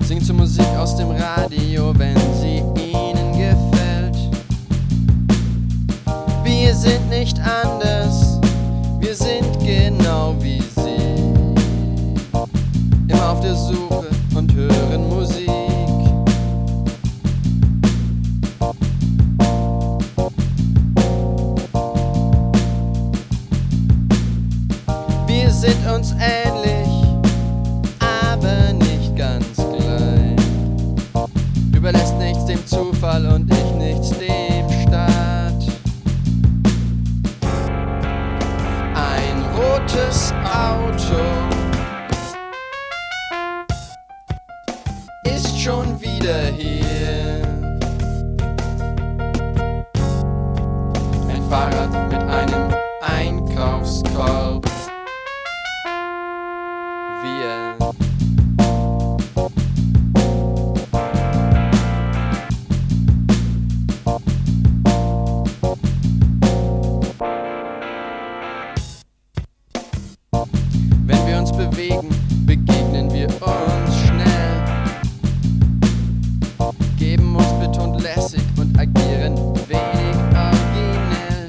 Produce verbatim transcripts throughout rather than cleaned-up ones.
Singt zur Musik aus dem Radio, wenn sie ihnen gefällt. Wir sind nicht anders, wir sind genau wie sie. Immer auf der Suche und hören Musik. Wir sind uns ähnlich, aber nicht ganz gleich. Überlässt nichts dem Zufall und ich nichts dem Staat. Ein rotes Auto ist schon wieder hier. Ein Fahrrad mit einem Einkaufskorb. Wir Wenn wir uns bewegen, begegnen wir uns schnell, geben uns betont lässig und agieren wenig originell.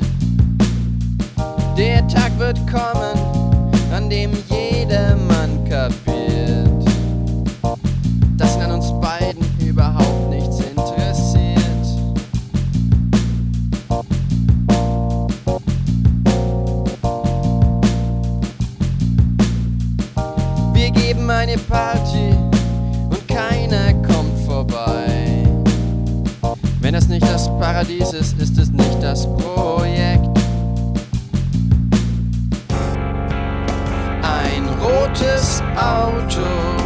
Der Tag wird kommen, an dem jedermann kapiert, dass ihn an uns beiden überhaupt nichts interessiert. Wir geben eine Party und keiner kommt vorbei. Wenn es nicht das Paradies ist, ist es nicht das Projekt. Ein rotes Auto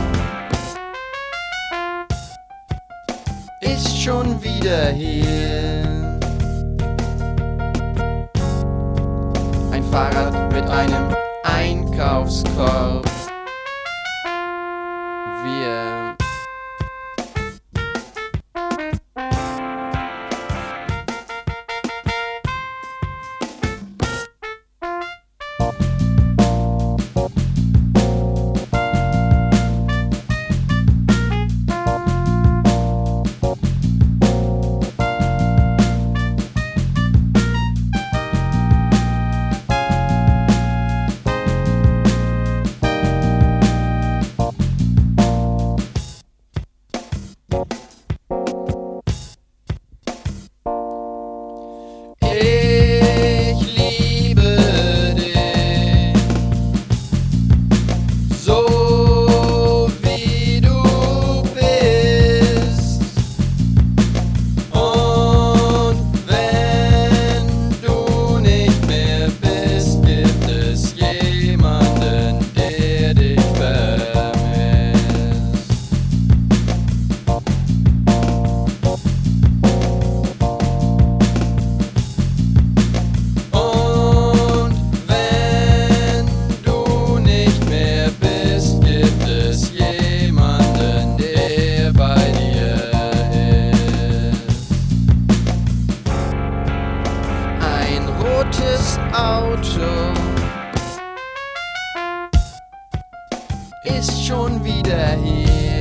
ist schon wieder hier. Ein Fahrrad mit einem Einkaufskorb. Wir Auto ist schon wieder hier.